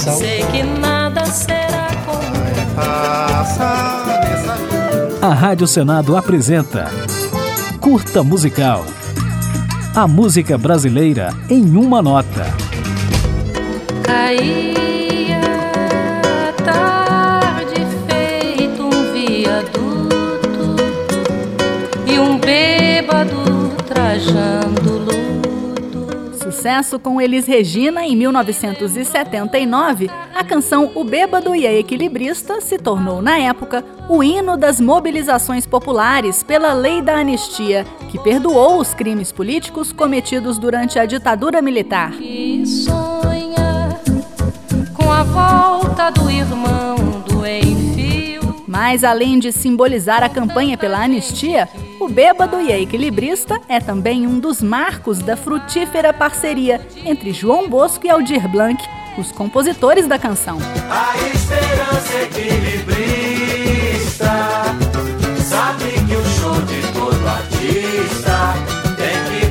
coração. Sei que nada será como A Rádio Senado apresenta Curta Musical. A música brasileira em uma nota. caía a tarde feito um viaduto e um bêbado trajando luto. Sucesso com Elis Regina em 1979, a canção O Bêbado e a Equilibrista se tornou, na época, o hino das mobilizações populares pela Lei da Anistia, que perdoou os crimes políticos cometidos durante a ditadura militar. E sonha com a volta do irmão do enfio. Mas, além de simbolizar a campanha pela anistia, O Bêbado e a Equilibrista é também um dos marcos da frutífera parceria entre João Bosco e Aldir Blanc, os compositores da canção. A esperança equilibrista sabe que o show de todo artista tem que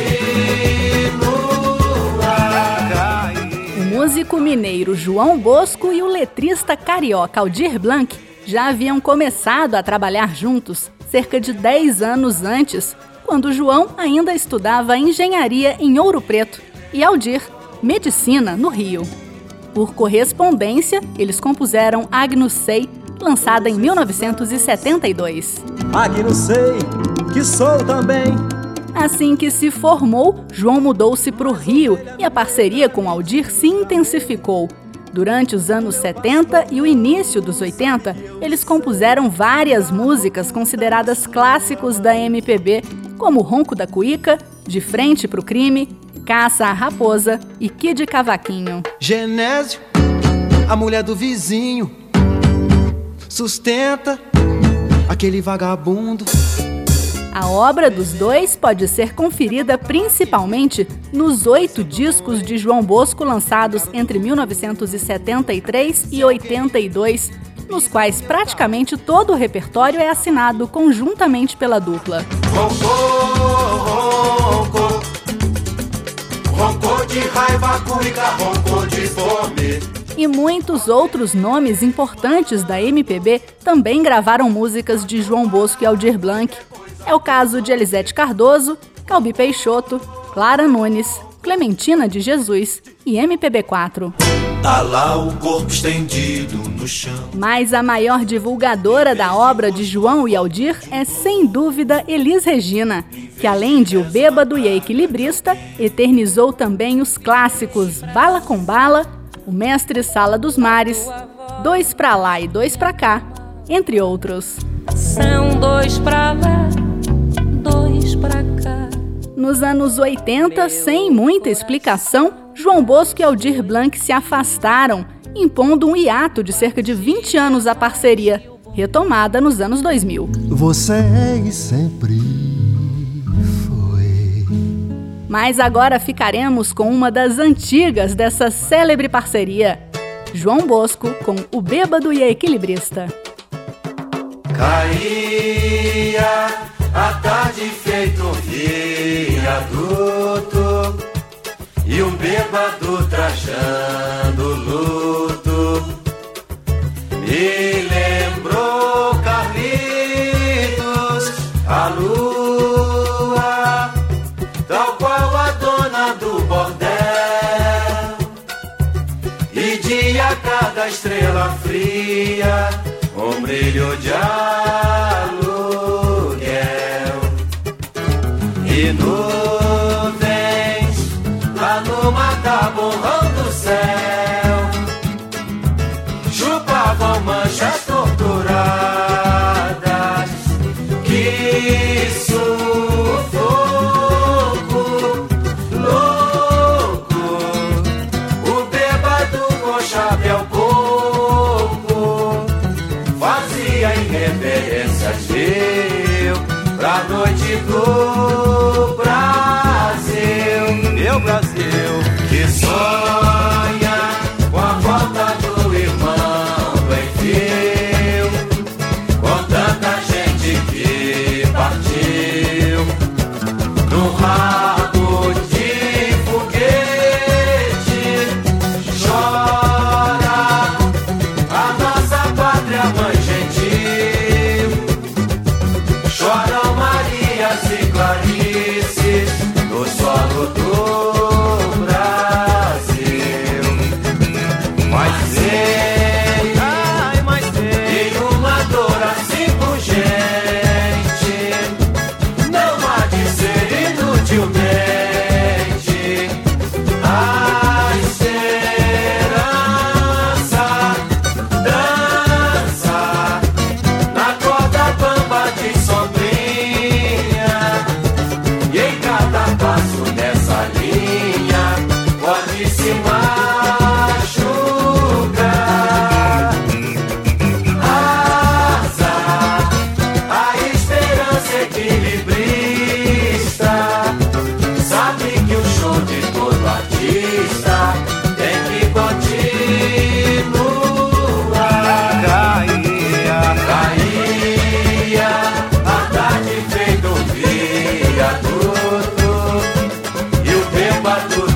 continuar. O músico mineiro João Bosco e o letrista carioca Aldir Blanc já haviam começado a trabalhar juntos cerca de 10 anos antes, quando João ainda estudava engenharia em Ouro Preto e Aldir medicina no Rio. Por correspondência, eles compuseram Agnus Sei, lançada em 1972. Agnus Sei, que sou também. Assim que se formou, João mudou-se para o Rio e a parceria com Aldir se intensificou. Durante os anos 70 e o início dos 80, eles compuseram várias músicas consideradas clássicos da MPB, como Ronco da Cuíca, De Frente pro Crime, Caça à Raposa e Kid Cavaquinho. Genésio, a mulher do vizinho, sustenta aquele vagabundo. A obra dos dois pode ser conferida principalmente nos 8 discos de João Bosco lançados entre 1973 e 82, nos quais praticamente todo o repertório é assinado conjuntamente pela dupla. Roncou, roncou de raiva, cuica, roncou de fome. E muitos outros nomes importantes da MPB também gravaram músicas de João Bosco e Aldir Blanc. É o caso de Elisete Cardoso, Calbi Peixoto, Clara Nunes, Clementina de Jesus e MPB4. Tá lá o corpo estendido no chão. Mas a maior divulgadora da obra de João e Aldir é, sem dúvida, Elis Regina, que além de O Bêbado e a Equilibrista, eternizou também os clássicos Bala com Bala, O Mestre Sala dos Mares, Dois pra Lá e Dois pra Cá, entre outros. São dois pra lá, dois pra cá. Nos anos 80, sem muita explicação, João Bosco e Aldir Blanc se afastaram, impondo um hiato de cerca de 20 anos à parceria, retomada nos anos 2000. Você é e sempre foi. Mas agora ficaremos com uma das antigas dessa célebre parceria, João Bosco com O Bêbado e a Equilibrista. Caía a tarde feito um viaduto e um bêbado trajando luto. Me lembrou Carlitos, a lua, tal qual a dona do bordel, e dia cada estrela fria, um brilho de aluguel, e nuvens lá no mar borrando o céu chupavam manchas torturadas. Que sufoco louco, o bêbado com chapéu coco fazia irreverências, viu, pra noite do Brasil.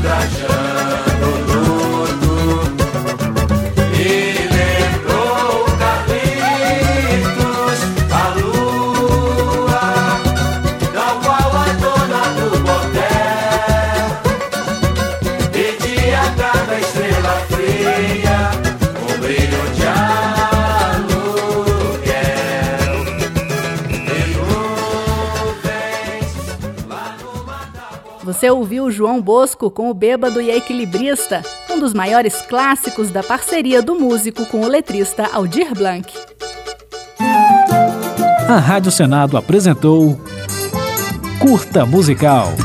ultrajando o luto. E lembrou Carlitos, a lua, da qual a dona do bordel pedia a cada estrela fria um brilho de aluguel. Você ouviu João Bosco com o Bêbado e a Equilibrista, um dos maiores clássicos da parceria do músico com o letrista Aldir Blanc. A Rádio Senado apresentou Curta Musical.